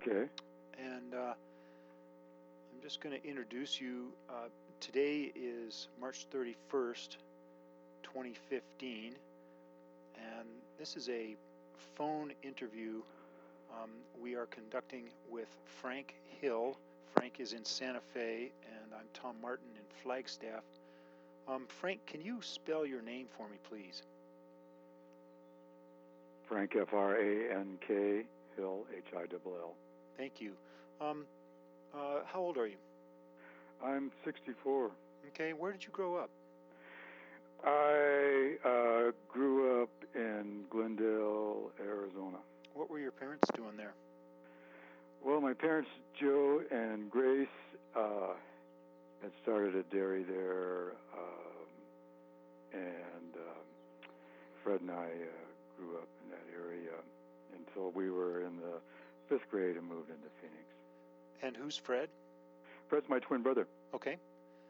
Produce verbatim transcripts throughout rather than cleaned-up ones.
Okay. And uh, I'm just going to introduce you. Uh, today is March thirty-first, twenty fifteen, and this is a phone interview um, we are conducting with Frank Hill. Frank is in Santa Fe, and I'm Tom Martin in Flagstaff. Um, Frank, can you spell your name for me, please? Frank, F R A N K, Hill, H I L L. Thank you. Um, uh, how old are you? I'm sixty-four. Okay, where did you grow up? I uh, grew up in Glendale, Arizona. What were your parents doing there? Well, my parents, Joe and Grace, uh, had started a dairy there, um, and um, Fred and I uh, grew up in that area until we were in the fifth grade and moved into Phoenix. And who's Fred? Fred's my twin brother. Okay.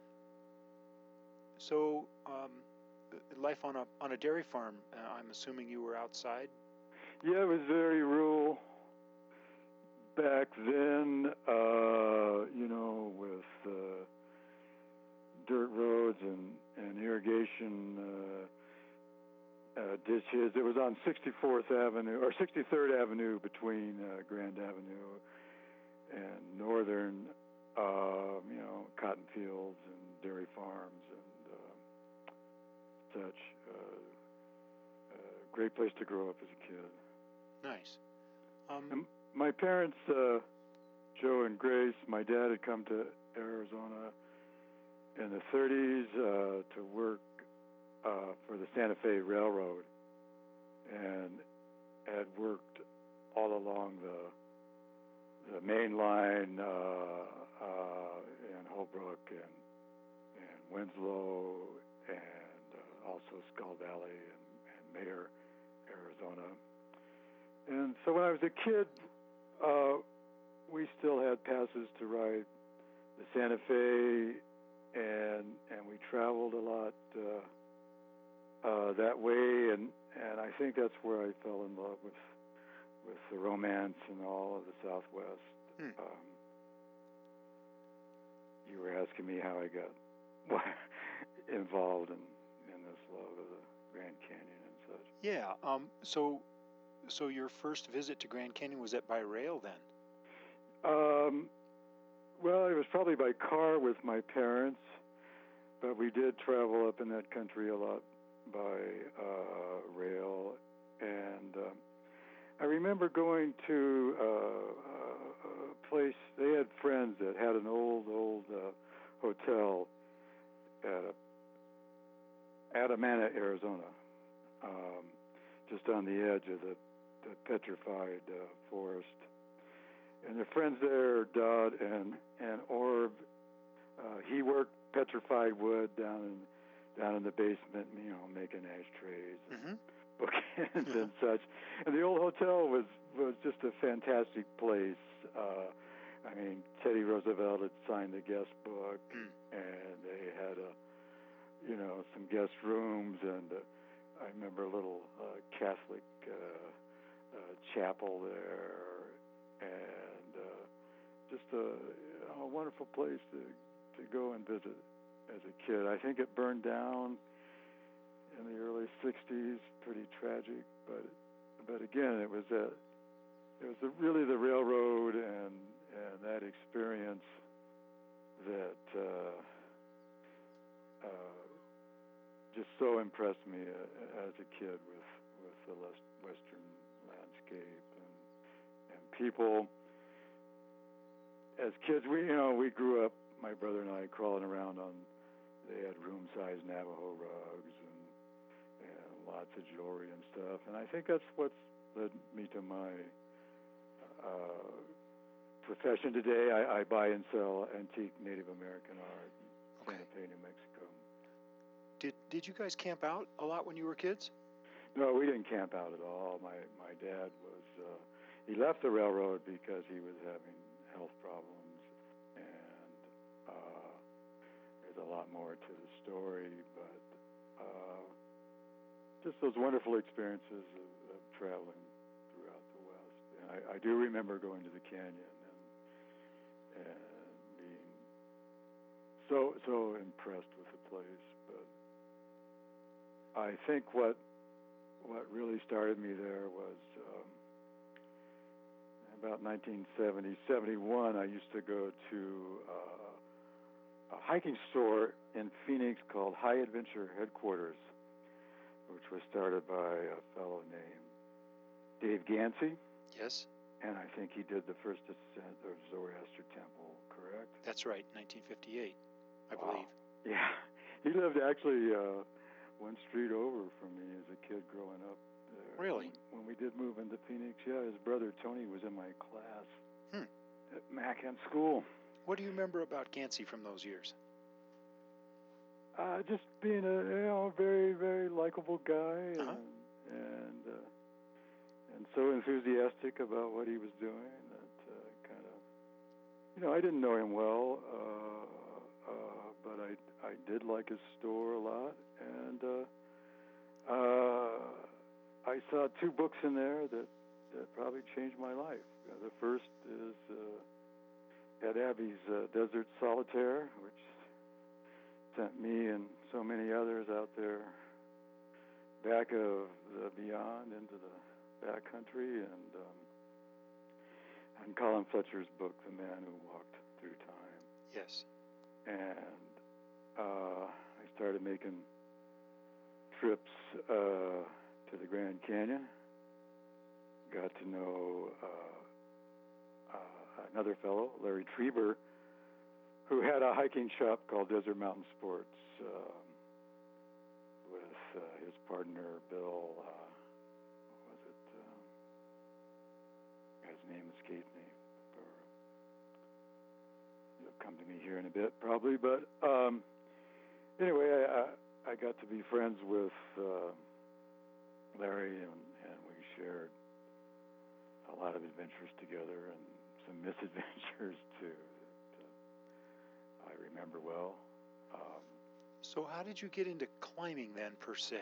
So, um, life on a on a dairy farm. Uh, I'm assuming you were outside. Yeah, it was very rural back then. Uh, you know, with uh, dirt roads and and irrigation uh, uh, ditches. It was on sixty-fourth Avenue or sixty-third Avenue between uh, Grand Avenue and Northern. Uh, you know, cotton fields and dairy farms and uh, such. Uh, uh, great place to grow up as a kid. Nice. Um, and my parents, uh, Joe and Grace, my dad had come to Arizona in the thirties uh, to work uh, for the Santa Fe Railroad, and had worked all along the the main line. Uh, Uh, in Holbrook and, and Winslow and uh, also Skull Valley and, and Mayer, Arizona. And so when I was a kid, uh, we still had passes to ride the Santa Fe, and and we traveled a lot uh, uh, that way, and, and I think that's where I fell in love with with the romance and all of the Southwest. Hmm. Um, You were asking me how I got involved in, in this love of the Grand Canyon and such. Yeah. Um. So, so your first visit to Grand Canyon, was that by rail then? Um. Well, it was probably by car with my parents, but we did travel up in that country a lot by uh, rail. And um, I remember going to uh, a place. They had friends that had an old, old uh, hotel at Adamana, Arizona, um, just on the edge of the, the petrified uh, forest. And their friends there, Dodd and and Orb, uh, he worked petrified wood down in down in the basement, you know, making ashtrays. And mm-hmm. bookends and such. And the old hotel was, was just a fantastic place. Uh, I mean, Teddy Roosevelt had signed the guest book, mm. and they had a, you know, some guest rooms, and uh, I remember a little uh, Catholic uh, uh, chapel there, and uh, just a, a wonderful place to to go and visit as a kid. I think it burned down in the early sixties, pretty tragic, but but again, it was a it was a, really the railroad and and that experience that uh, uh, just so impressed me uh, as a kid with with the western landscape and and people. As kids, we you know we grew up, my brother and I, crawling around on. They had room-sized Navajo rugs and. Lots of jewelry and stuff, and I think that's what's led me to my uh, profession today. I, I buy and sell antique Native American art in Okay. Santa Fe, New Mexico. Did Did you guys camp out a lot when you were kids? No, we didn't camp out at all. My my dad was uh, he left the railroad because he was having health problems, and uh, there's a lot more to the story, but. Uh, Just those wonderful experiences of, of traveling throughout the West. I, I do remember going to the canyon and, and being so so impressed with the place. But I think what what really started me there was um, about nineteen seventy, seventy-one. I used to go to uh, a hiking store in Phoenix called High Adventure Headquarters, which was started by a fellow named Dave Gansey. Yes. And I think he did the first ascent of Zoroaster Temple, correct? That's right, nineteen fifty-eight, I Wow. believe. Yeah. He lived actually uh, one street over from me as a kid growing up there. Really? When, when we did move into Phoenix, yeah, his brother Tony was in my class Hmm. at Macon School. What do you remember about Gansey from those years? Uh, just being a you know very very likable guy Uh-huh. and and uh, and so enthusiastic about what he was doing that uh, kind of you know I didn't know him well, uh, uh, but I I did like his store a lot, and uh, uh, I saw two books in there that that probably changed my life. Uh, the first is uh, Ed Abbey's uh, Desert Solitaire, which sent me and so many others out there back of the beyond into the backcountry, and um, and Colin Fletcher's book, The Man Who Walked Through Time. Yes. And uh, I started making trips uh, to the Grand Canyon. Got to know uh, uh, another fellow, Larry Trieber, who had a hiking shop called Desert Mountain Sports um, with uh, his partner, Bill, uh, what was it? Um, his name escaped me. Or, it'll come to me here in a bit, probably. But um, anyway, I, I, I got to be friends with uh, Larry, and, and we shared a lot of adventures together and some misadventures, too. I remember well. Um, So how did you get into climbing then, per se?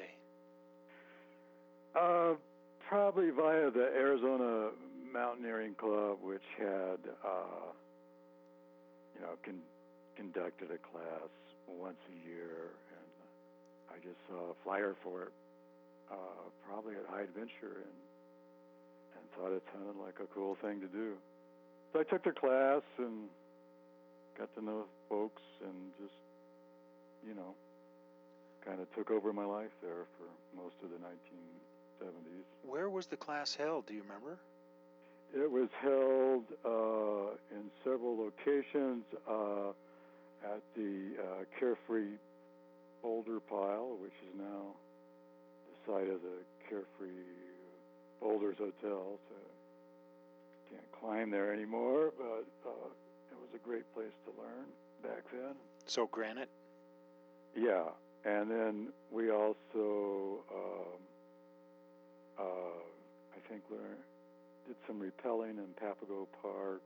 uh, probably via the Arizona Mountaineering Club, which had, uh, you know, con- conducted a class once a year, and I just saw a flyer for it, uh, probably at High Adventure, and and thought it sounded like a cool thing to do. So I took the class and got to know folks, and just, you know, kind of took over my life there for most of the nineteen seventies. Where was the class held? Do you remember? It was held uh, in several locations uh, at the uh, Carefree Boulder Pile, which is now the site of the Carefree Boulders Hotel. So can't climb there anymore, but uh, it was a great place to learn back then. So granite? Yeah, and then we also, um, uh, I think, learned, did some rappelling in Papago Park,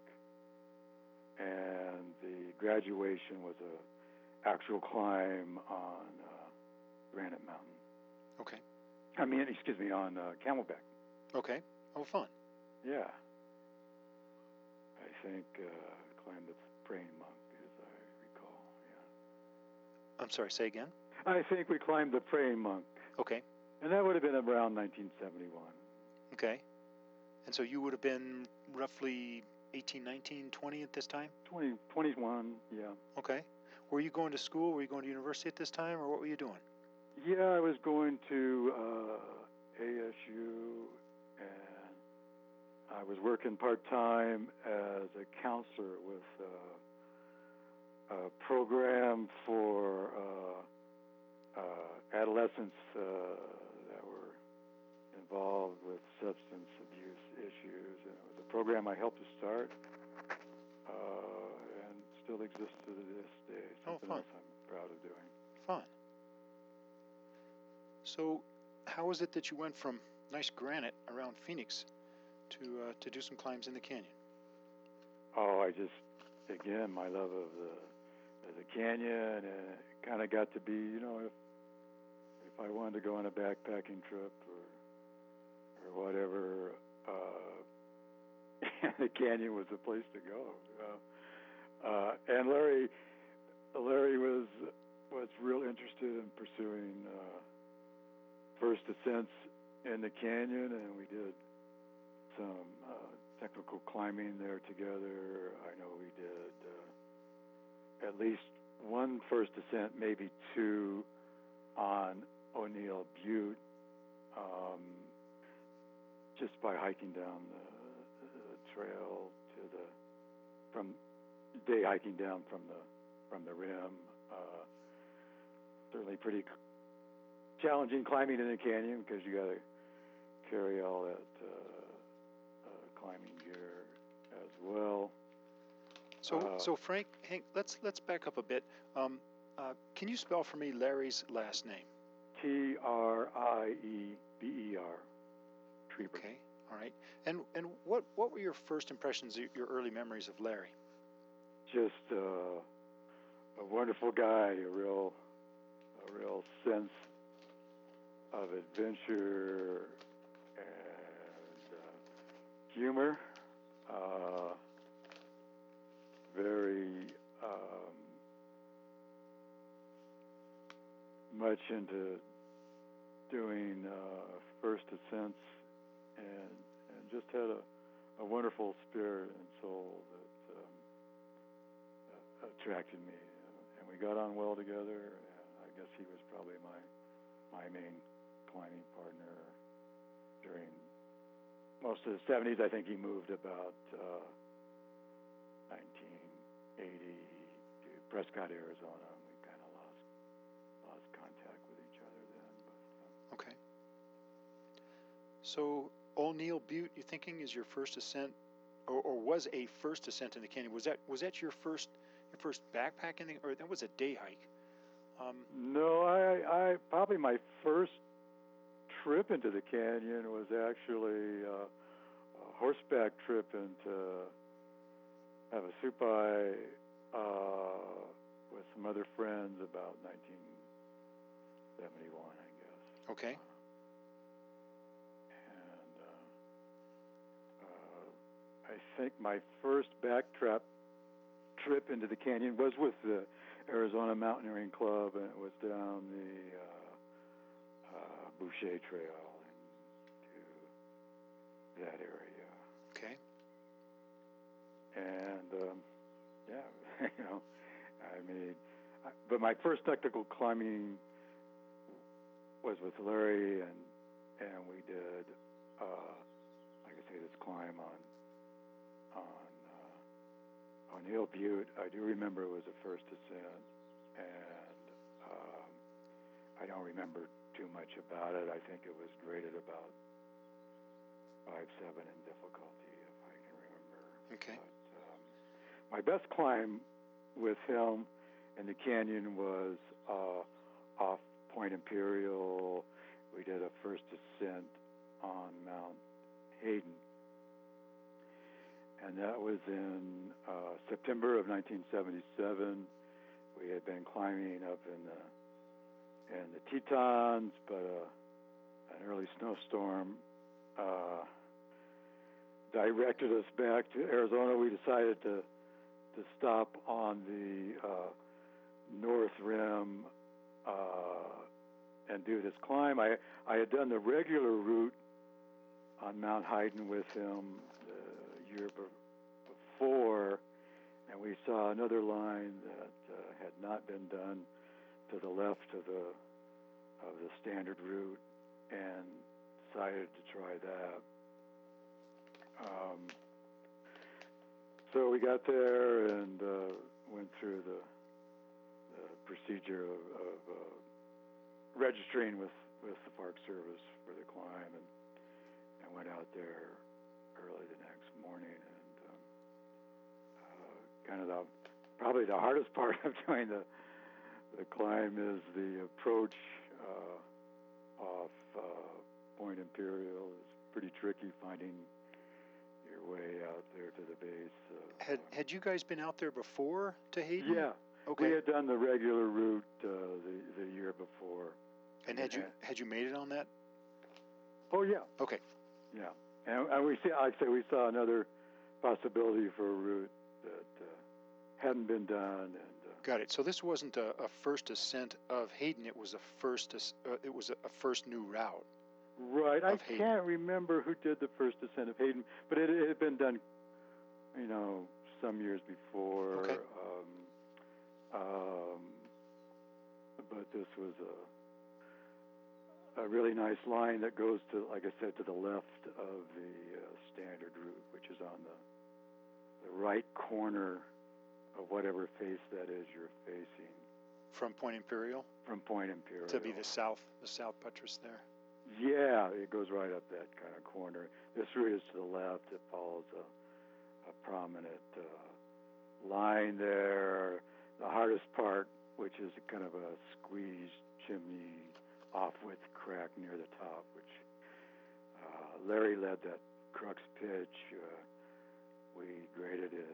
and the graduation was a actual climb on uh, Granite Mountain. Okay. I mean, excuse me, on uh, Camelback. Okay. Oh, fun. Yeah. I think uh, climbed the Praying Monk, as I recall. Yeah. I'm sorry, say again? I think we climbed the Praying Monk. Okay. And that would have been around nineteen seventy-one. Okay. And so you would have been roughly eighteen, nineteen, twenty at this time? twenty, twenty-one, yeah. Okay. Were you going to school? Were you going to university at this time, or what were you doing? Yeah, I was going to uh, A S U, and I was working part-time as a counselor with uh, a program for uh, uh, adolescents uh, that were involved with substance abuse issues. And it was a program I helped to start uh, and still exists to this day. Something Oh, fun. else I'm proud of doing. Fun. So how was it that you went from nice granite around Phoenix to uh, to do some climbs in the canyon? Oh, I just, again, my love of the, of the canyon, and it kind of got to be, you know, if if I wanted to go on a backpacking trip or or whatever, uh, the canyon was the place to go. Uh, uh, and Larry, Larry was was real interested in pursuing uh, first ascents in the canyon, and we did some uh, technical climbing there together. I know we did uh, at least one first ascent, maybe two, on O'Neill Butte, um, just by hiking down the, the trail to the from day hiking down from the from the rim. Uh, certainly pretty challenging climbing in the canyon because you got to carry all that uh, uh, climbing gear as well. So, Uh, so Frank, Hank, let's let's back up a bit. Um, uh, can you spell for me Larry's last name? T R I E B E R. Trieber. Okay, all right. And and what what were your first impressions, your early memories of Larry? Just uh, a wonderful guy, a real a real sense of adventure and uh, humor. Uh, very um, much into doing uh, first ascents, and and just had a, a wonderful spirit and soul that um, uh, attracted me, and we got on well together. And I guess he was probably my my main climbing partner during most of the seventies. I think he moved about uh, nineteen eighty to Prescott, Arizona. And we kind of lost lost contact with each other then. But, um, Okay. So O'Neill Butte, you thinking is your first ascent, or, or was a first ascent in the canyon? Was that was that your first your first backpacking thing, or that was a day hike? Um, no, I, I probably my first trip into the canyon was actually uh, a horseback trip into Havasupai uh, with some other friends about nineteen seventy-one, I guess. okay. And uh, uh, I think my first backtrap trip into the canyon was with the Arizona Mountaineering Club, and it was down the uh, uh, Boucher Trail into that area. Okay. And um, yeah, you know, I mean, I, but my first technical climbing was with Larry, and and we did, uh, like I say, this climb on on uh, O'Neill Butte. I do remember it was a first ascent, and um, I don't remember too much about it. I think it was graded about five seven in difficulty, if I can remember. Okay. But, um, my best climb with him in the canyon was uh, off Point Imperial. We did a first ascent on Mount Hayden, and that was in uh, September of nineteen seventy-seven. We had been climbing up in the in the Tetons, but uh, an early snowstorm uh, directed us back to Arizona. We decided to to stop on the uh, North Rim uh, and do this climb. I I had done the regular route on Mount Hayden with him the year be- before, and we saw another line that uh, had not been done to the left of the of the standard route, and decided to try that. Um, so we got there and uh, went through the, the procedure of, of uh, registering with, with the Park Service for the climb, and, and went out there early the next morning. And um, uh, kind of the probably the hardest part of doing the the climb is the approach uh, off uh, Point Imperial. Is pretty tricky finding your way out there to the base. Of, Had uh, had you guys been out there before to Hayden? yeah, Okay. we had done the regular route uh, the the year before. And had you had you made it on that? Oh yeah. Okay. Yeah, and, and we see. Like I say, we saw another possibility for a route that uh, hadn't been done. And uh, Got it. So this wasn't a, a first ascent of Hayden. It was a first. as- Uh, it was a, a first new route. right, I Of Hayden. can't remember who did the first ascent of Hayden, but it, it had been done, you know, some years before. Okay. Um, um, but this was a a really nice line that goes to, like I said, to the left of the uh, standard route, which is on the the right corner of whatever face that is you're facing From Point Imperial from Point Imperial. to be the south, the south buttress there. Yeah, it goes right up that kind of corner. This route is to the left. It follows a, a prominent uh, line there. The hardest part, which is kind of a squeezed chimney off-width crack near the top, which uh, Larry led that crux pitch. Uh, we graded it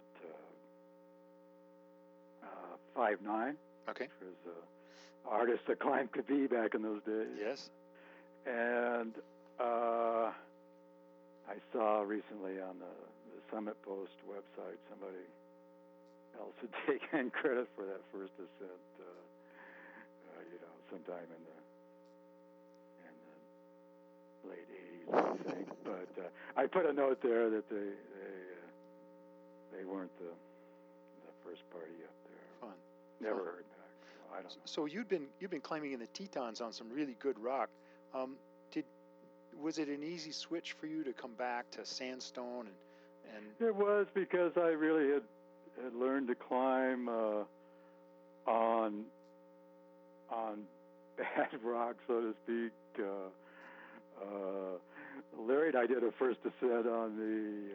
uh, uh, five nine, Okay. which was the hardest a climb could be back in those days. Yes. And uh, I saw recently on the, the Summit Post website somebody else had taken credit for that first ascent, uh, uh, you know, sometime in the in the late eighties, I think. But uh, I put a note there that they they uh, they weren't the the first party up there. Fun. Never Fun. heard back. So I don't know. So you'd been you've been climbing in the Tetons on some really good rock. Um, did was it an easy switch for you to come back to sandstone and and It was because I really had, had learned to climb uh, on on bad rock, so to speak. Uh, uh, Larry and I did a first ascent on the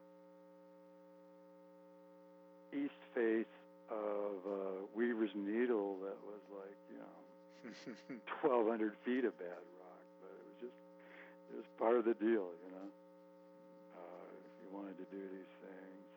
uh, east face of uh, Weaver's Needle that was like, you know, twelve hundred feet of bad rock, but it was just, it was part of the deal, you know. Uh, if you wanted to do these things.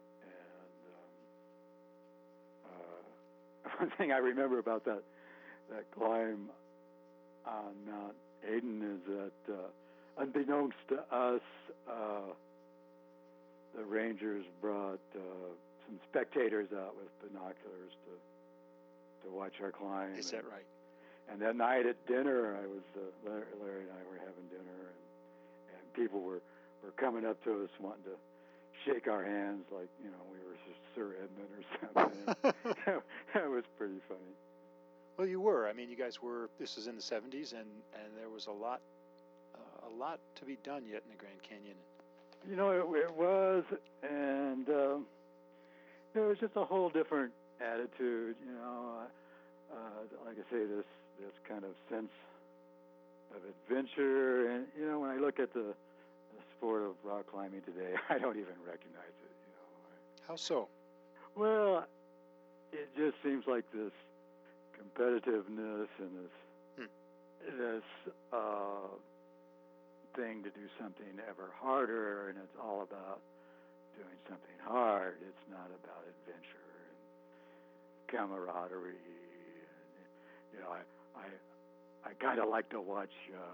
And um, uh, one thing I remember about that that climb on Mount Aden is that, uh, unbeknownst to us, uh, the rangers brought uh, some spectators out with binoculars to to watch our climb. is that right? And that night at dinner, I was uh, Larry, Larry and I were having dinner, and, and people were, were coming up to us wanting to shake our hands like, you know, we were Sir Edmund or something. That was pretty funny. Well, you were. I mean, you guys were. This was in the seventies, and and there was a lot, uh, a lot to be done yet in the Grand Canyon. You know, it, it was, and um, it was just a whole different attitude. You know, uh, uh, like I say, this this kind of sense of adventure, and you know, when I look at the, the sport of rock climbing today, I don't even recognize it. You know. How so? Well, it just seems like this competitiveness and this Hmm. this uh, thing to do something ever harder, and it's all about doing something hard. It's not about adventure and camaraderie. And, you know, I I, I kind of like to watch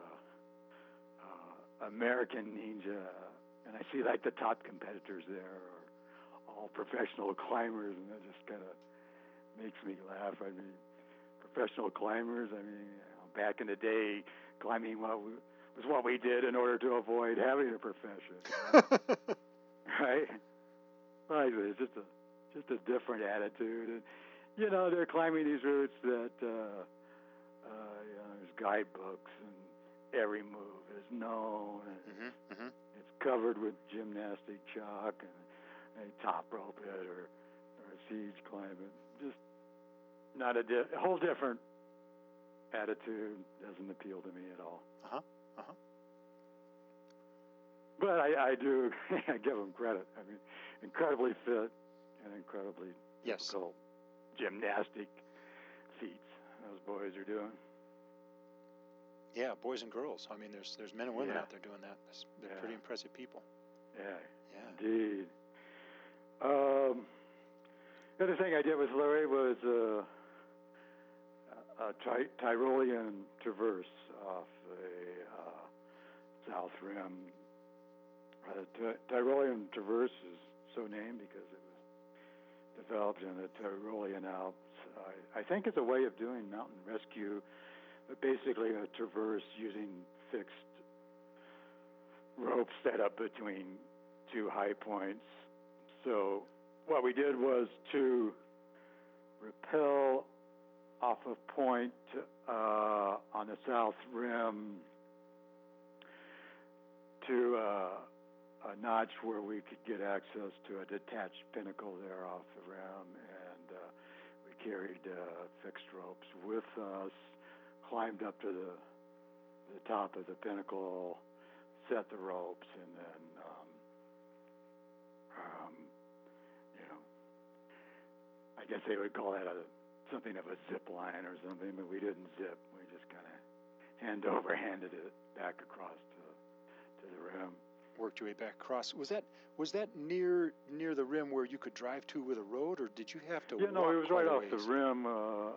uh, uh, American Ninja, and I see like the top competitors there are all professional climbers, and that just kind of makes me laugh. I mean, professional climbers. I mean, you know, back in the day, climbing what we, was what we did in order to avoid having a profession, right? Like it's just a just a different attitude, and you know, they're climbing these routes that uh, uh, you know, there's guidebooks, and every move is known, and Mm-hmm, mm-hmm. it's covered with gymnastic chalk and a top rope it or or a siege climb. It's just not a, di- a whole different attitude. Doesn't appeal to me at all. Uh-huh. Uh-huh. But I, I do I give them credit. I mean, incredibly fit and incredibly Yes. difficult gymnastic feats those boys are doing. Yeah, boys and girls. I mean, there's there's men and women Yeah. out there doing that. That's, they're Yeah. pretty impressive people. Yeah, Yeah. indeed. Um, the other thing I did with Larry was uh, a Ty- Tyrolean traverse off the uh, South Rim. Uh, Ty- Tyrolean traverse is so named because it was developed in the Tyrolean Alps. I, I think it's a way of doing mountain rescue, but basically a traverse using fixed ropes set up between two high points. So what we did was to rappel off of point uh, on the south rim to uh, a notch where we could get access to a detached pinnacle there off the rim, and uh, we carried uh, fixed ropes with us, climbed up to the the top of the pinnacle, set the ropes, and then um, um, you know, I guess they would call that a something of a zip line or something, but we didn't zip. We just kind of hand over handed it back across to to the rim. Worked your way back across. Was that was that near near the rim where you could drive to with a road, or did you have to Yeah, walk no, it was quite right a off ways? the rim. Uh,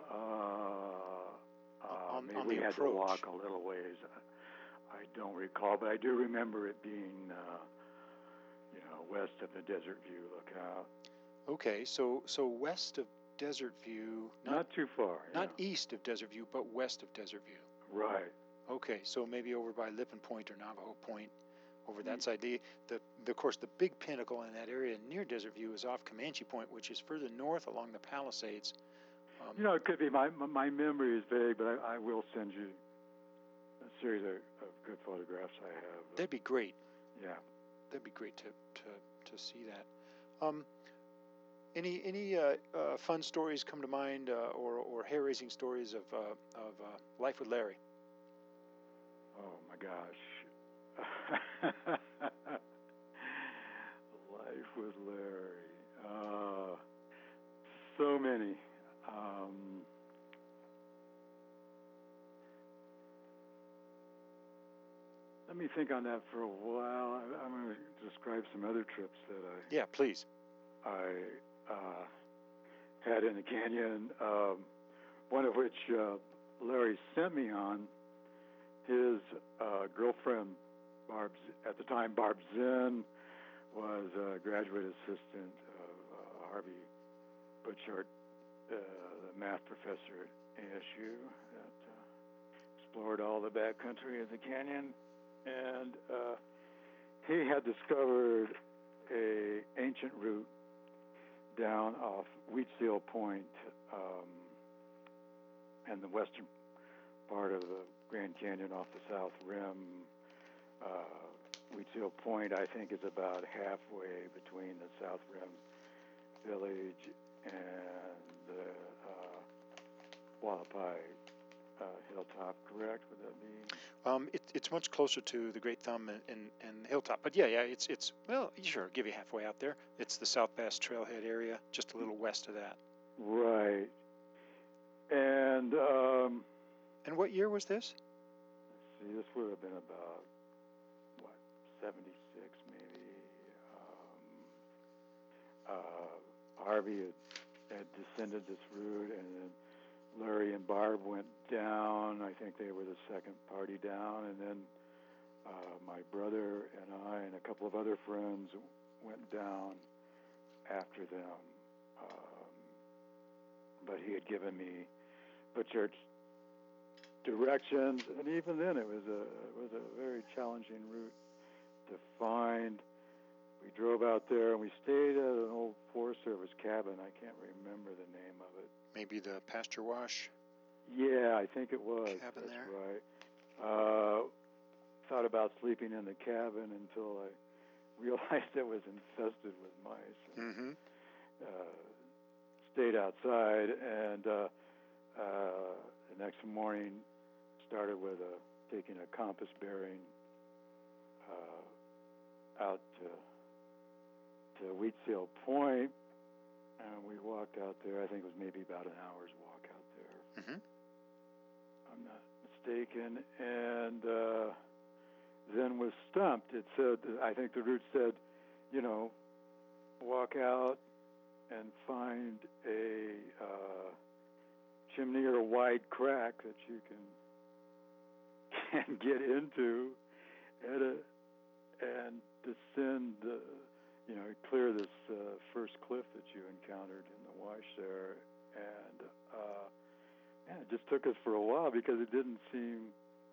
uh, On- maybe on we the had to approach. walk a little ways. I, I don't recall, but I do remember it being, uh, you know, west of the Desert View Lookout. Okay, so so west of Desert View, not Not too far. not yeah. east of Desert View, but west of Desert View. Right. Okay, so maybe over by Lippin Point or Navajo Point, over that Ye- side. The, the, the, of course, the big pinnacle in that area near Desert View is off Comanche Point, which is further north along the Palisades. Um, You know, it could be my my my memory is vague, but I, I will send you a series of, of good photographs I have. that'd be great. Yeah. That'd be great to to, to see that. Um, any any uh, uh, fun stories come to mind, uh, or or hair raising stories of uh, of uh, life with Larry? Oh my gosh. Life with Larry. Uh, so many. Um, let me think on that for a while. I, I'm going to describe some other trips that I Yeah, please. I uh, had in the canyon. Um, one of which uh, Larry sent me on. His uh, girlfriend, Barb, at the time, Barb Zinn, was a graduate assistant of uh, Harvey Butchart, uh, the math professor at A S U, that uh, explored all the backcountry of the canyon. And uh, he had discovered a ancient route down off Wheatseal Point um, and the western part of the Grand Canyon off the south rim. Uh, Wheatseal Point, I think, is about halfway between the South Rim Village and the uh, Hualapai uh, Hilltop, correct? Would that be? Um, it, it's much closer to the Great Thumb and, and, and Hilltop, but yeah, yeah, it's it's well, sure, give you halfway out there. It's the South Bass Trailhead area, just a little west of that. Right. And um, And what year was this? let's see, this would have been about what, seventy-six maybe. Um, uh, Harvey had, had descended this route, and then Larry and Barb went down. I think they were the second party down, and then uh, my brother and I and a couple of other friends went down after them. Um, but he had given me Butchard's directions, and even then it was a it was a very challenging route to find. We drove out there and we stayed at an old Forest Service cabin. I can't remember the name of it. Maybe the Pasture Wash Yeah, I think it was. cabin That's there. right. Uh, thought about sleeping in the cabin until I realized it was infested with mice. And, Mm-hmm. uh, stayed outside, and uh, uh, the next morning started with a, taking a compass bearing uh, out to to Wheatseal Point, and we walked out there. I think it was maybe about an hour's walk out there. Mm-hmm. I'm not mistaken. And uh, then was stumped. It said, I think the route said, you know, walk out and find a uh, chimney or a wide crack that you can can get into, at a, and descend, uh, you know, clear this uh, first cliff that you encountered in the wash there, and uh, man, it just took us for a while because it didn't seem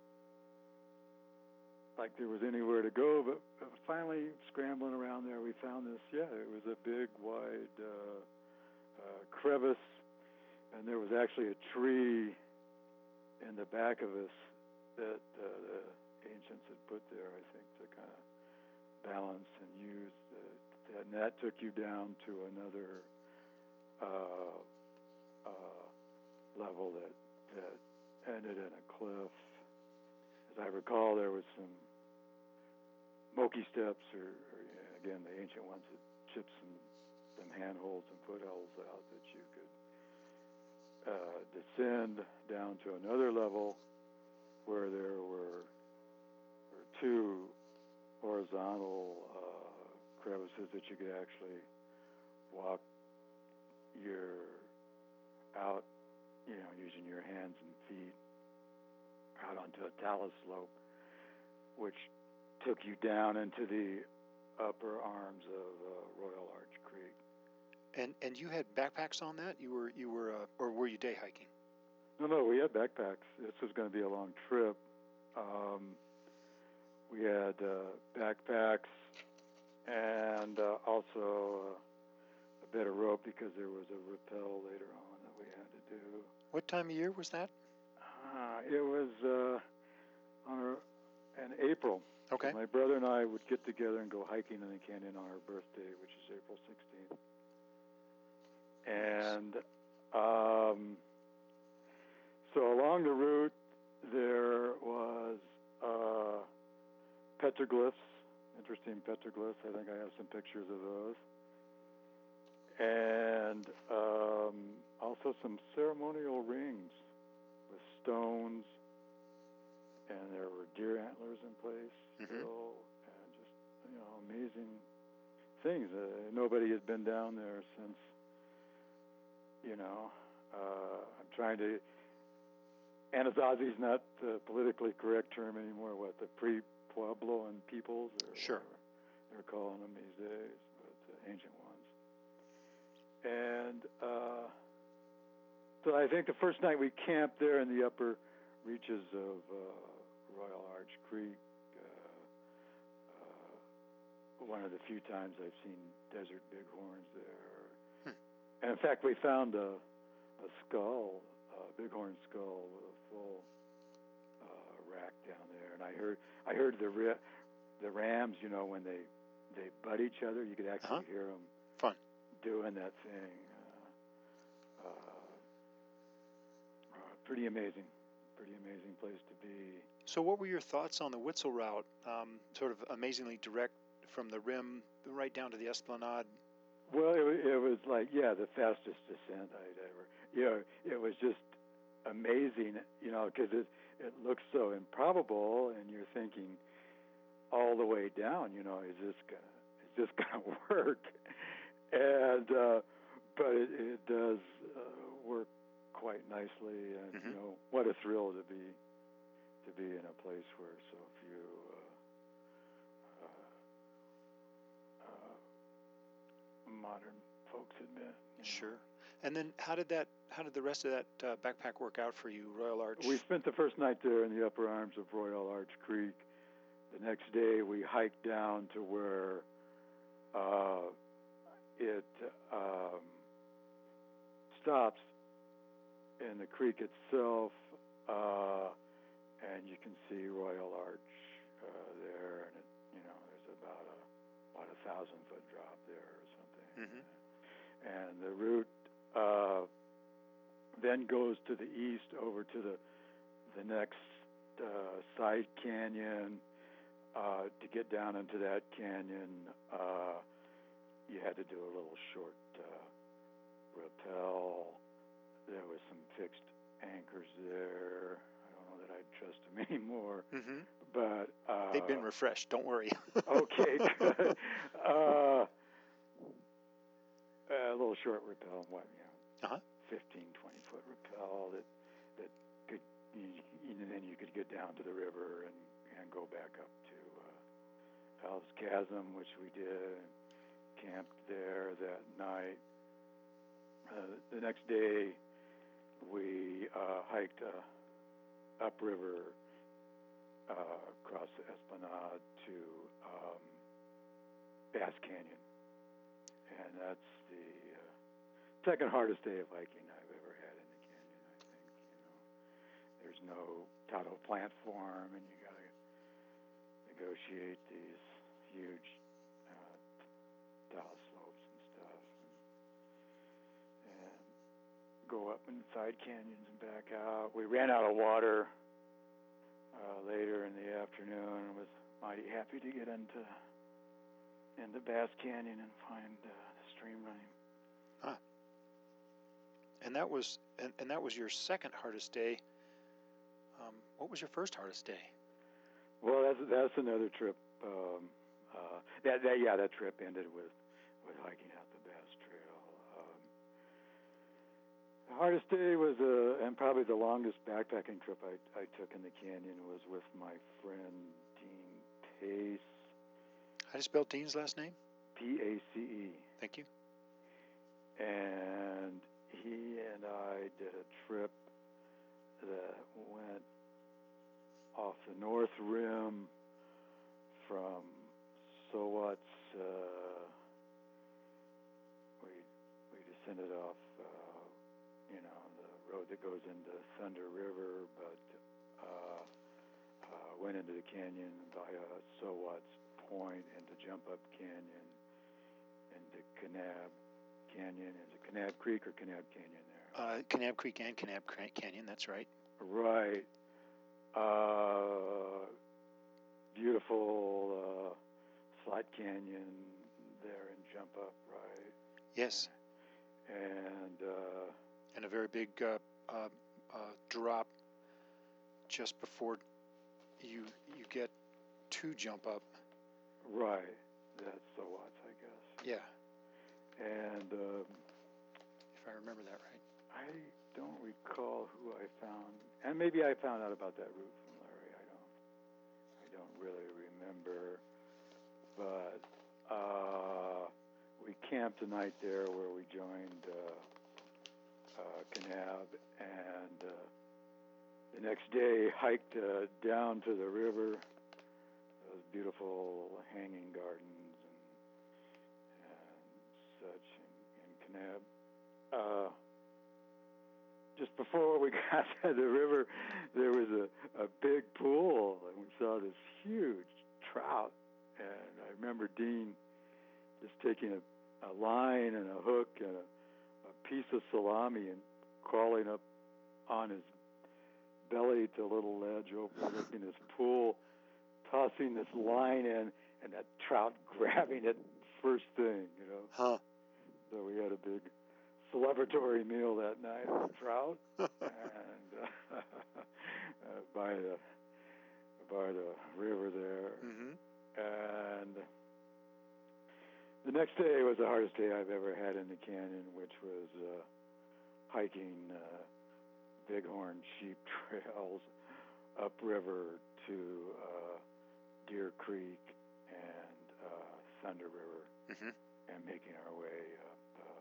like there was anywhere to go. But uh, finally, scrambling around there, we found this. Yeah, it was a big, wide uh, uh, crevice, and there was actually a tree in the back of us that uh, the ancients had put there, I think, to kind of balance and use. The, that, and that took you down to another uh, uh, level that that ended in a cliff. As I recall, there was some Moki steps, or, or yeah, again, the ancient ones that chipped some, some handholds and footholds out that you could uh, descend down to another level where there were, were two horizontal uh, crevices that you could actually walk your out, you know, using your hands and feet out onto a talus slope, which took you down into the upper arms of uh, Royal Arch Creek. And and you had backpacks on that? You were you were uh, or were you day hiking? No, no, we had backpacks. This was going to be a long trip. Um, we had uh, backpacks and uh, also uh, a bit of rope because there was a rappel later on that we had to do. What time of year was that? Uh, it was uh, on a, in April. Okay. So my brother and I would get together and go hiking in the canyon on our birthday, which is April sixteenth. And um, so along the route, there was uh, petroglyphs, interesting petroglyphs. I think I have some pictures of those. And um, also some ceremonial rings with stones, and there were deer antlers in place Mm-hmm. still, and just, you know, amazing things. Uh, nobody had been down there since, you know, uh, I'm trying to, Anasazi is not the politically correct term anymore, what, the pre-Puebloan peoples, or Sure. whatever they're calling them these days, but the ancient ones. And uh, so I think the first night we camped there in the upper reaches of uh, Royal Arch Creek, uh, uh, one of the few times I've seen desert bighorns there. Hmm. And in fact, we found a, a skull, a bighorn skull with a full uh, rack down there. And I heard, I heard the ra- the rams, you know, when they they butt each other, you could actually Uh-huh. hear them Fun. doing that thing. Uh, uh, uh, pretty amazing, pretty amazing place to be. So what were your thoughts on the Witzel route? Um, sort of amazingly direct from the rim right down to the Esplanade. Well, it, wa- it was like, yeah, the fastest descent I'd ever, you know, it was just amazing, you know, because it, it looks so improbable, and you're thinking all the way down, you know, is this gonna, is this gonna work? And, uh, but it, it does uh, work quite nicely, and, Mm-hmm. you know, what a thrill to be, to be in a place where so few, uh, uh, uh, modern folks had been. You know. Sure. And then how did that? How did the rest of that uh, backpack work out for you, Royal Arch? We spent the first night there in the upper arms of Royal Arch Creek. The next day, we hiked down to where uh, it um, stops in the creek itself, uh, and you can see Royal Arch uh, there, and it, you know, there's about a about a thousand foot drop there or something. Mm-hmm. And the route uh, then goes to the east over to the the next uh, side canyon. Uh, to get down into that canyon, uh, you had to do a little short uh, rappel. There was some fixed anchors there. I don't know that I'd trust them anymore, Mm-hmm. but uh, They've been refreshed. Don't worry. okay. uh, a little short rappel, what, you know, Uh-huh. fifteen, twenty foot rappel that that could, you, you, and then you could get down to the river and, and go back up to uh, Hell's Chasm, which we did, camped there that night. Uh, the next day, we uh, hiked uh, upriver uh, across the Esplanade to um, Bass Canyon, and that's the uh, second hardest day of hiking I've ever had in the canyon. I think, you know, there's no tidal plant form, and you got to negotiate these huge uh, tidal slopes and stuff, and, and go up in side canyons and back out. We ran out of water uh, later in the afternoon, and was mighty happy to get into into Bass Canyon and find uh, the stream running. Huh. And that was and, and that was your second hardest day. Um, what was your first hardest day? Well, that's that's another trip. Um, uh, that, that yeah, that trip ended with, with hiking out the Bass Trail. Um, the hardest day was, uh, and probably the longest backpacking trip I, I took in the canyon was with my friend Dean Pace. How do you spell Dean's last name? P A C E. Thank you. And he and I did a trip that went off the North Rim from Sowats. Uh, we we descended off, uh, you know, the road that goes into Thunder River, but uh, uh, went into the canyon via Sowats Point into Jump Up Canyon, into Kanab Canyon. Is it Kanab Creek or Kanab Canyon there? Uh, Kanab Creek and Kanab Canyon, that's right. Right. Uh, beautiful uh, Slot Canyon there in Jump Up, right? Yes. And uh, and a very big uh, uh, uh, drop just before you you get to Jump Up. Right. That's Sowats, I guess. Yeah. And um, if I remember that right. I don't recall who I found, and maybe I found out about that route from Larry. I don't, I don't really remember. But uh, we camped a night there where we joined uh, uh, Kanab, and uh, the next day hiked uh, down to the river. Those beautiful hanging gardens and, and such in, in Kanab. Uh, Just before we got to the river, there was a, a big pool, and we saw this huge trout. And I remember Dean just taking a, a line and a hook and a, a piece of salami and crawling up on his belly to a little ledge overlooking this pool, tossing this line in, and that trout grabbing it first thing, you know. Huh. So we had a big celebratory meal that night of trout, and uh, uh, by the by the river there. Mm-hmm. And the next day was the hardest day I've ever had in the canyon, which was uh, hiking uh, Bighorn Sheep trails upriver to uh, Deer Creek and uh, Thunder River, mm-hmm. and making our way up uh,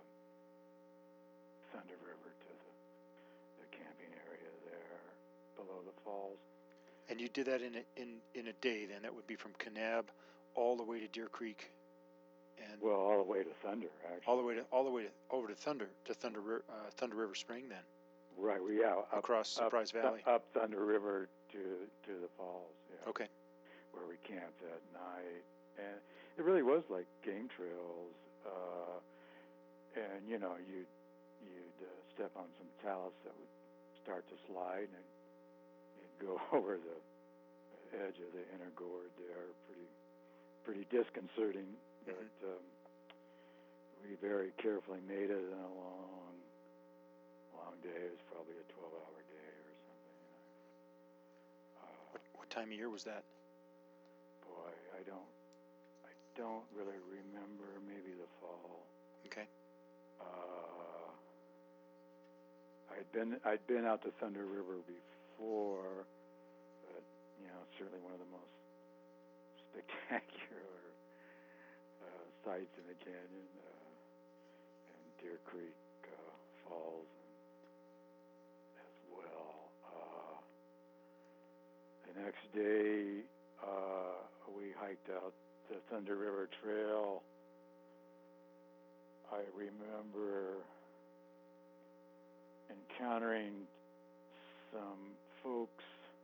Thunder River to the, the camping area there below the falls. And you did that in a, in in a day. Then that would be from Kanab all the way to Deer Creek, and well, all the way to Thunder, actually. all the way to all the way to, over to Thunder to Thunder uh, Thunder River Spring. Then right, we yeah, up, across Surprise up, Valley, up Thunder River to to the falls. Yeah. Okay. Where we camped that night, and it really was like game trails. Uh, and you know, you'd you'd uh, step on some talus that would start to slide, and you'd go over the edge of the inner gorge there. Pretty pretty disconcerting, but mm-hmm. um, we very carefully made it in a long, long day. It was probably a twelve-hour day or something. You know. uh, What what time of year was that? Boy, I don't, I don't really remember. Maybe the fall. Okay. Uh, I'd been, I'd been out to Thunder River before, but you know, certainly one of the most spectacular uh, sights in the canyon. Canyon uh, and Deer Creek uh, Falls as well. Uh, the next day, uh, we hiked out the Thunder River Trail. I remember encountering some folks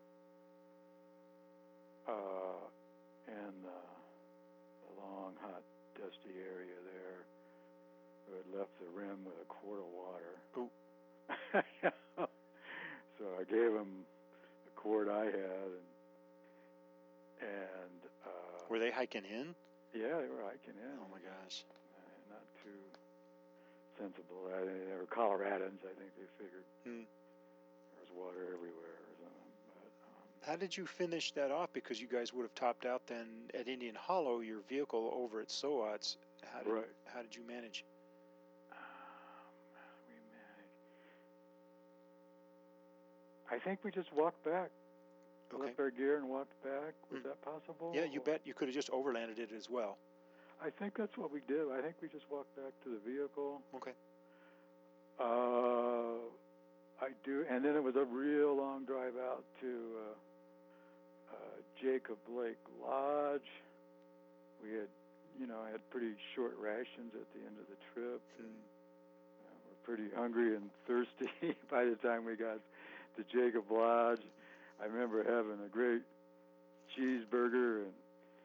uh, in the, the long, hot, dusty area there who had left the rim with a quart of water. Ooh. So I gave them the quart I had, and, and uh, were they hiking in? Yeah, they were hiking in. Oh my gosh. Uh, not too sensible. I, they were Coloradans. I think they figured hmm. there was water everywhere or something. But, um, how did you finish that off? Because you guys would have topped out then at Indian Hollow, your vehicle over at Soats. How did, right. how did you manage? Um, how did we manage? I think we just walked back. Okay. Left our gear and walked back. Was Hmm. that possible? Yeah, you bet. You could have just overlanded it as well. I think that's what we did. I think we just walked back to the vehicle. Okay. Uh, I do, and then it was a real long drive out to uh, uh, Jacob Lake Lodge. We had, you know, I had pretty short rations at the end of the trip. Hmm. And, uh, we're pretty hungry and thirsty by the time we got to Jacob Lodge. I remember having a great cheeseburger and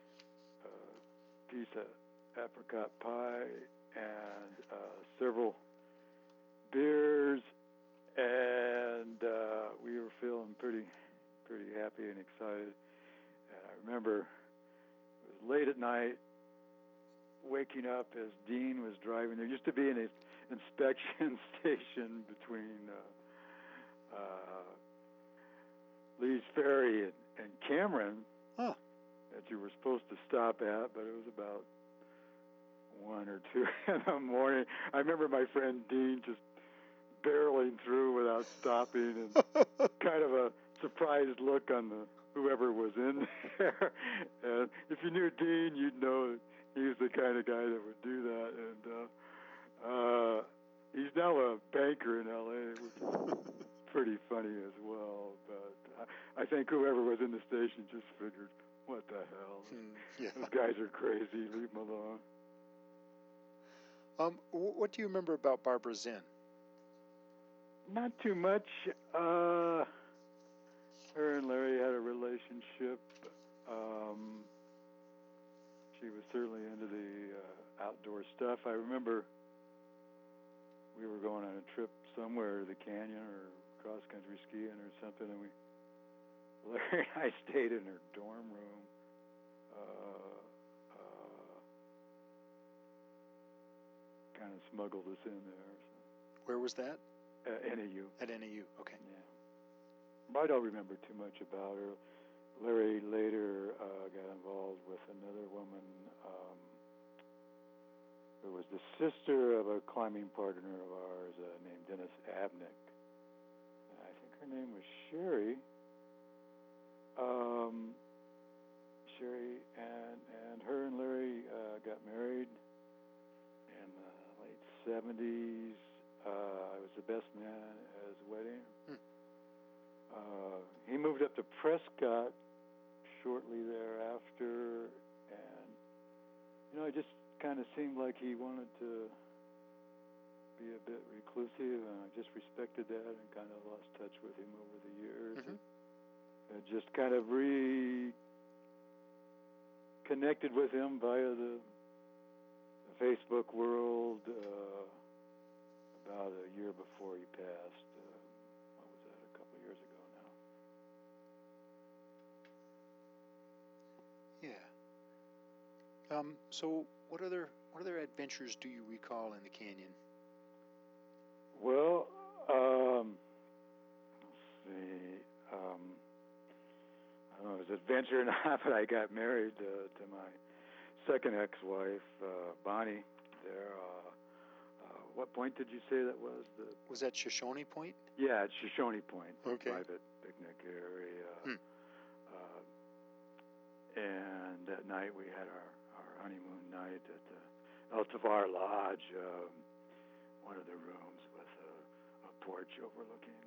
a piece of apricot pie and uh, several beers, and uh, we were feeling pretty, pretty happy and excited. And I remember it was late at night, waking up as Dean was driving. There used to be an inspection station between uh, uh, Lee's Ferry and, and Cameron huh. that you were supposed to stop at, but it was about one or two in the morning. I remember my friend Dean just barreling through without stopping, and kind of a surprised look on the whoever was in there. And if you knew Dean, you'd know that he was the kind of guy that would do that. And uh, uh, he's now a banker in L A, which is pretty funny as well. But I, I think whoever was in the station just figured, what the hell? Hmm. Yeah. Those guys are crazy. Leave them alone. Um, what do you remember about Barbara Zinn? Not too much. Uh, her and Larry had a relationship. Um, she was certainly into the uh, outdoor stuff. I remember we were going on a trip somewhere to the canyon or cross-country skiing or something, and we Larry and I stayed in her dorm room. Uh, uh, kind of smuggled us in there. So. Where was that? Uh, N A U. At N A U, okay. Yeah. I don't remember too much about her. Larry later uh, got involved with another woman um, who was the sister of a climbing partner of ours uh, named Dennis Abnick. And I think her name was Sherry. Um, Sherry and, and her and Larry uh, got married in the late seventies. Uh, I was the best man at his wedding. Hmm. Uh, he moved up to Prescott shortly thereafter, and you know, it just kind of seemed like he wanted to be a bit reclusive, and I just respected that and kind of lost touch with him over the years. Mm-hmm. And just kind of reconnected with him via the, the Facebook world. Uh, About a year before he passed. Uh, what was that? A couple of years ago now. Yeah. Um. So, what other what other adventures do you recall in the canyon? Well, um, let's see. Um, I don't know if it was adventure or not, but I got married uh, to my second ex-wife, uh, Bonnie. There. Uh, What point did you say that was? The Was that Shoshone Point? Yeah, it's Shoshone Point, okay. Private picnic area. Hmm. Uh, and that night we had our, our honeymoon night at the Altavar Lodge, um, one of the rooms with a, a porch overlooking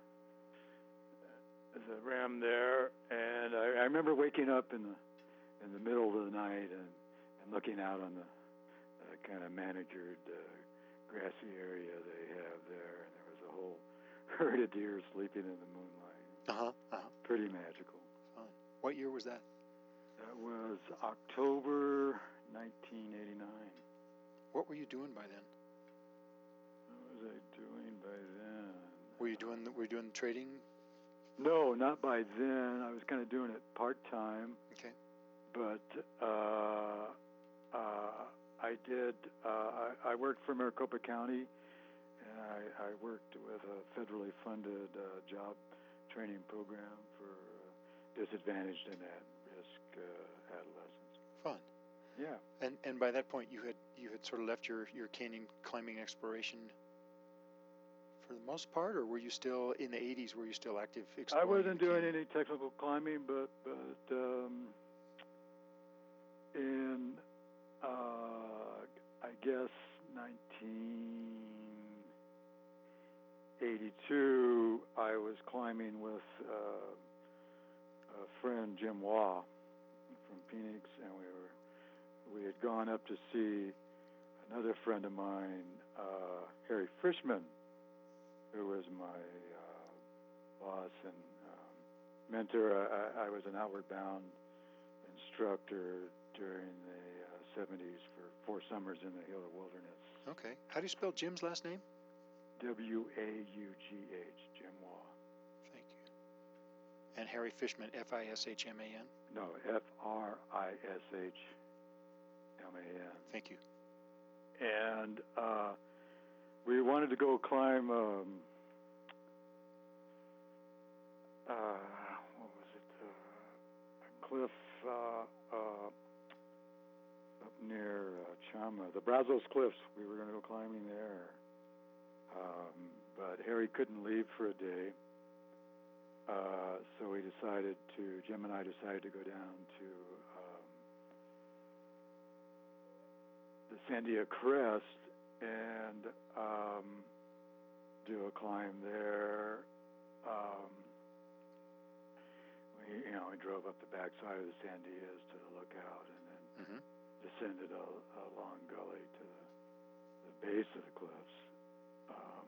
uh, the rim there. And I, I remember waking up in the in the middle of the night and, and looking out on the uh, kind of manicured uh, grassy area they have there, and there was a whole herd of deer sleeping in the moonlight. Uh-huh, uh-huh. Pretty magical. Fun. What year was that? That was October nineteen eighty-nine. What were you doing by then? What was I doing by then? Were you doing the, were you doing trading? No, not by then. I was kind of doing it part-time. Okay. But uh, uh, I did, uh, I, I worked for Maricopa County, and I, I worked with a federally funded uh, job training program for uh, disadvantaged and at-risk uh, adolescents. Fun. Yeah. And and by that point, you had you had sort of left your, your canyon climbing exploration for the most part, or were you still in the eighties? Were you still active exploring? I wasn't the doing canyon? any technical climbing, but but um, in uh, I guess nineteen eighty-two, I was climbing with uh, a friend, Jim Waugh, from Phoenix, and we were we had gone up to see another friend of mine, uh, Harry Frischman, who was my uh, boss and um, mentor. I, I was an outward bound instructor during the uh, seventies for four summers in the Gila Wilderness. Okay. How do you spell Jim's last name? W A U G H, Jim Waugh. Thank you. And Harry Fishman, F I S H M A N? No, F R I S H M A N. Thank you. And uh, we wanted to go climb, um, uh, what was it, uh, a cliff uh, uh, up near uh, Chama, the Brazos Cliffs. We were going to go climbing there. Um, but Harry couldn't leave for a day, uh, so we decided to, Jim and I decided to go down to um, the Sandia Crest and um, do a climb there. Um, we, you know, we drove up the backside of the Sandias to the lookout and then Mm-hmm. descended a, a long gully to the, the base of the cliffs. Um,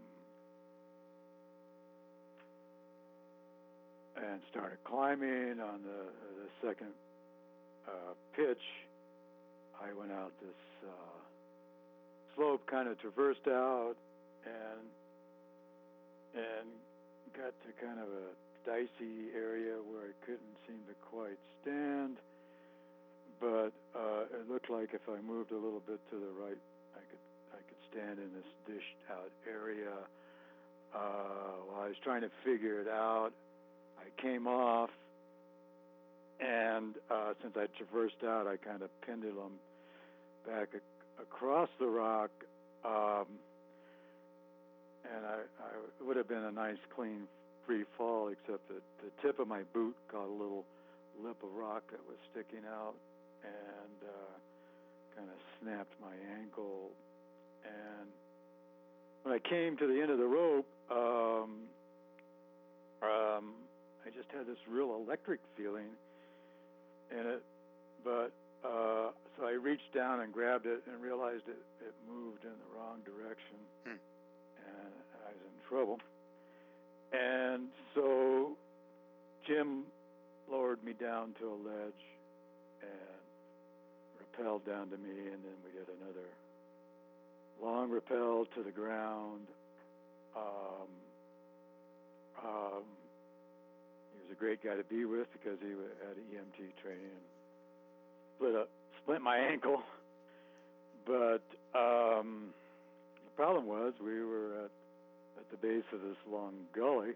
and started climbing on the, the second uh, pitch. I went out this uh, slope, kind of traversed out, and and got to kind of a dicey area where I couldn't seem to quite stand. But uh, it looked like if I moved a little bit to the right, I could I could stand in this dished out area. Uh, while I was trying to figure it out, I came off, and uh, since I traversed out, I kind of pendulum back ac- across the rock, um, and I, I it would have been a nice, clean, free fall, except that the tip of my boot caught a little lip of rock that was sticking out, and uh, kind of snapped my ankle. And when I came to the end of the rope, um, um, I just had this real electric feeling in it. But uh, so I reached down and grabbed it and realized it, it moved in the wrong direction, Hmm. and I was in trouble. And so Jim lowered me down to a ledge and rappelled down to me, and then we did another long rappel to the ground. Um, um, he was a great guy to be with because he had E M T training and split up, split my ankle. But um, the problem was we were at, at the base of this long gully,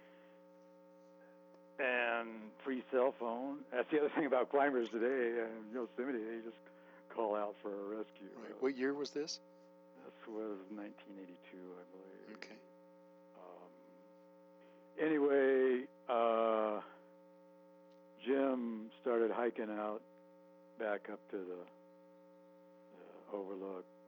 and free cell phone. That's the other thing about climbers today in Yosemite. They just call out for a rescue. Right. What year was this? This was nineteen eighty-two, I believe. Okay. Um, anyway, uh, Jim started hiking out back up to the, the overlook,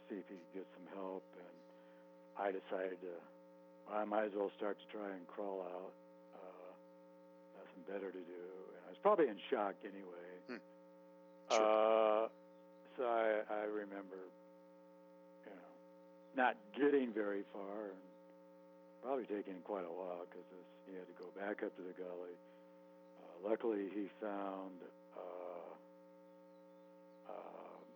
see if he could get some help, and I decided to, well, I might as well start to try and crawl out. Uh, nothing better to do, and I was probably in shock anyway. Hmm. Sure. Uh, so I, I remember, you know, not getting very far, and probably taking quite a while because he had to go back up to the gully. Uh, luckily, he found uh, uh,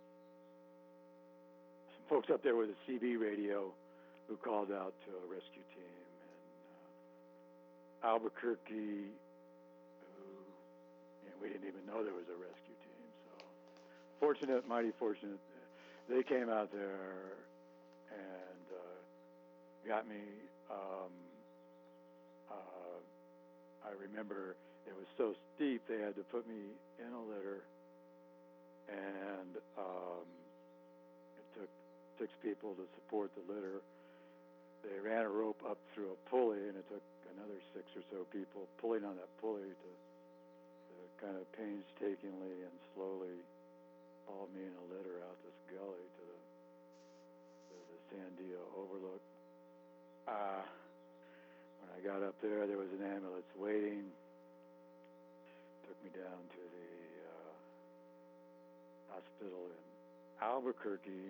some folks up there with a C B radio who called out to a rescue team, and uh, Albuquerque, who, you know, we didn't even know there was a rescue team. So fortunate, mighty fortunate, they came out there and uh, got me. Um, uh, I remember it was so steep they had to put me in a litter, and um, it took six people to support the litter. They ran a rope up through a pulley, and it took another six or so people pulling on that pulley to, to kind of painstakingly and slowly haul me in a litter out this gully to the, to the Sandia overlook. Uh, when I got up there, there was an ambulance waiting. Took me down to the uh, hospital in Albuquerque.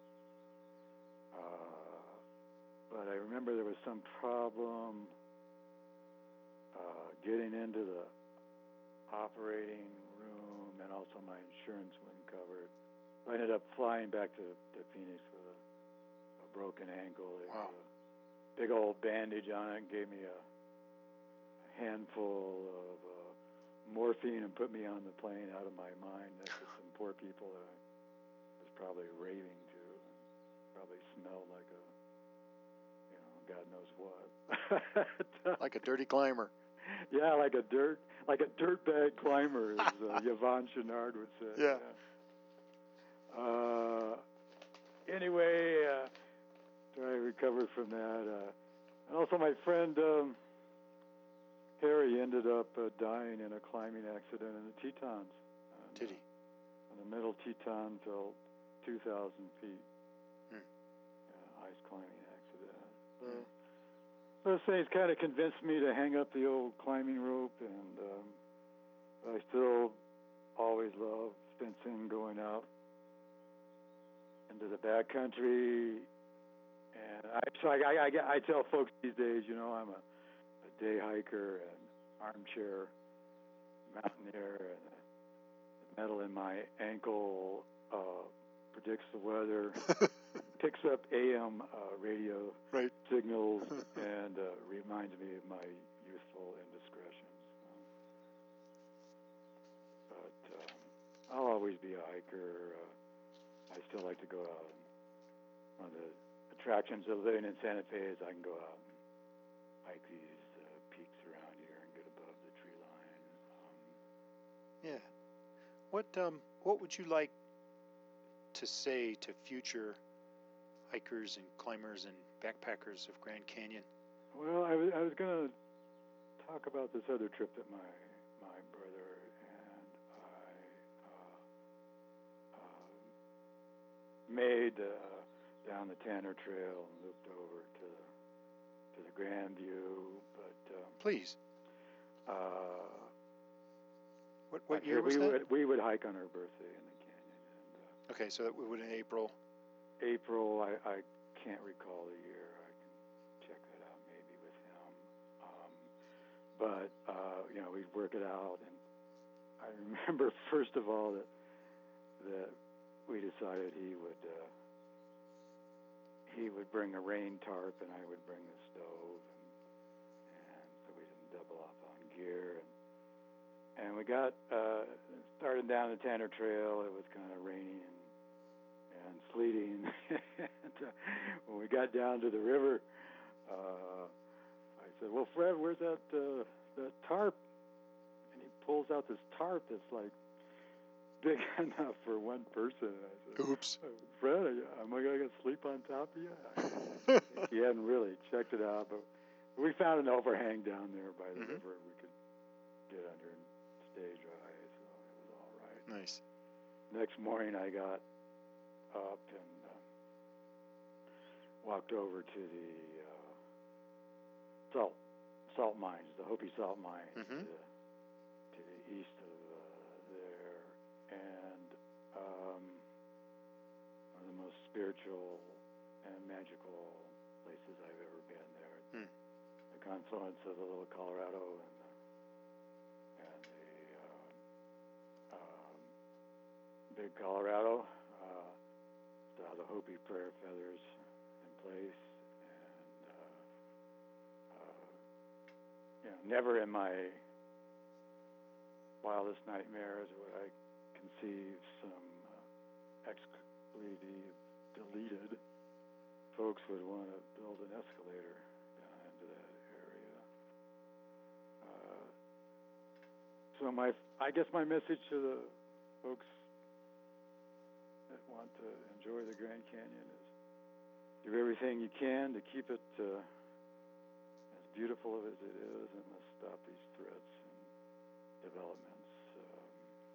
Uh, but I remember there was some problem uh, getting into the operating room, and also my insurance wouldn't cover it. I ended up flying back to, to Phoenix with a, a broken ankle. They Wow. put a big old bandage on it and gave me a, a handful of uh, morphine and put me on the plane out of my mind next to some poor people that I was probably raving to, and probably smelled like a, you know, God knows what. Like a dirty climber. Yeah, like a dirt, like a dirtbag climber, as uh, Yvonne Chouinard would say. Yeah. yeah. Uh, anyway, uh, I recovered from that. Uh, and also my friend um, Harry ended up uh, dying in a climbing accident in the Tetons. And, Did he? Uh, in the middle Teton fell two thousand feet. Hmm. Uh, ice climbing accident. Hmm. Those things kind of convinced me to hang up the old climbing rope, and um, I still always love fencing, going out into the backcountry. And I, so I, I, I, I tell folks these days, you know, I'm a, a day hiker and armchair mountaineer, and the metal in my ankle uh, predicts the weather, picks up A M uh, radio right. signals, and uh, reminds me of my youthful indiscretions. But um, I'll always be a hiker. Uh, I still like to go out. One of the attractions of living in Santa Fe is I can go out and hike these uh, peaks around here and get above the tree line. Um, Yeah. What um what would you like to say to future hikers and climbers and backpackers of Grand Canyon? well, I was, I was going to talk about this other trip that my my brother and I uh, uh, made uh, down the Tanner Trail and looped over to the to the Grand View. But um, Please. uh, What what actually, year was we that? would we would hike on our birthday in the canyon. And uh, Okay, so that would in April. April, I, I can't recall the year. I can check that out maybe with him. Um, but uh, you know, we'd work it out, and I remember first of all that that we decided he would uh, he would bring a rain tarp, and I would bring the stove, and, and so we didn't double up on gear. And, and we got uh, started down the Tanner Trail. It was kind of raining and, and sleeting. and, uh, when we got down to the river, uh, I said, "Well, Fred, where's that uh, that tarp?" And he pulls out this tarp that's like big enough for one person. And I said, Oops. "Fred, are you, am I going to sleep on top of you?" I, he hadn't really checked it out, but we found an overhang down there by the Mhm. river we could get under and stay dry, so it was all right. Nice. Next morning I got up and uh, walked over to the uh, salt salt mines, the Hopi salt mines, Mm-hmm. to, to the east of uh, there, and um, one of the most spiritual and magical places I've ever been there. Hmm. The confluence of the Little Colorado and the, and the uh, um, Big Colorado. Uh, saw the Hopi prayer feathers in place, and uh, uh, you know, never in my wildest nightmares would I conceive some uh, expletive deleted folks would want to build an escalator down into that area. Uh, so my, I guess my message to the folks that want to enjoy the Grand Canyon is do everything you can to keep it uh, as beautiful as it is, and let's stop these threats and developments. Um,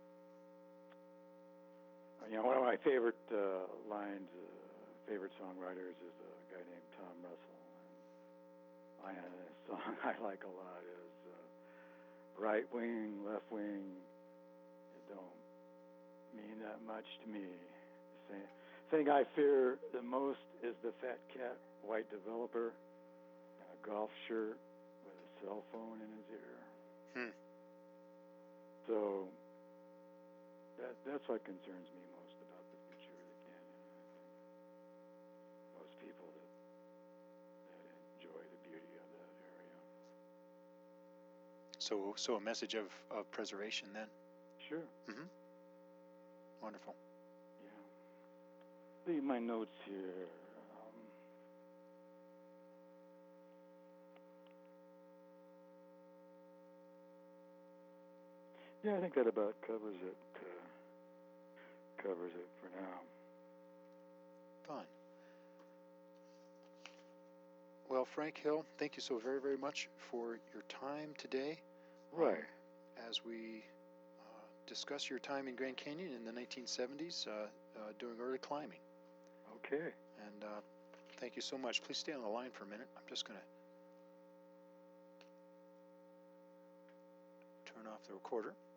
you know, one of my favorite uh, lines, uh, favorite songwriters is a guy named Tom Russell. And line in a song I like a lot is uh, right wing, left wing, it don't mean that much to me. The thing I fear the most is the fat cat white developer in a golf shirt with a cell phone in his ear. Hmm. So that that's what concerns me most about the future of the canyon. I think most people that that enjoy the beauty of that area. So, so a message of, of preservation then. Sure. Mm-hmm. Wonderful. Yeah. Leave my notes here. Um, yeah, I think that about covers it. Uh, covers it for now. Fine. Well, Frank Hill, thank you so very, very much for your time today. Right. Um, as we uh, discuss your time in Grand Canyon in the nineteen seventies, uh, uh, doing early climbing. Okay. And uh, thank you so much. Please stay on the line for a minute. I'm just going to turn off the recorder.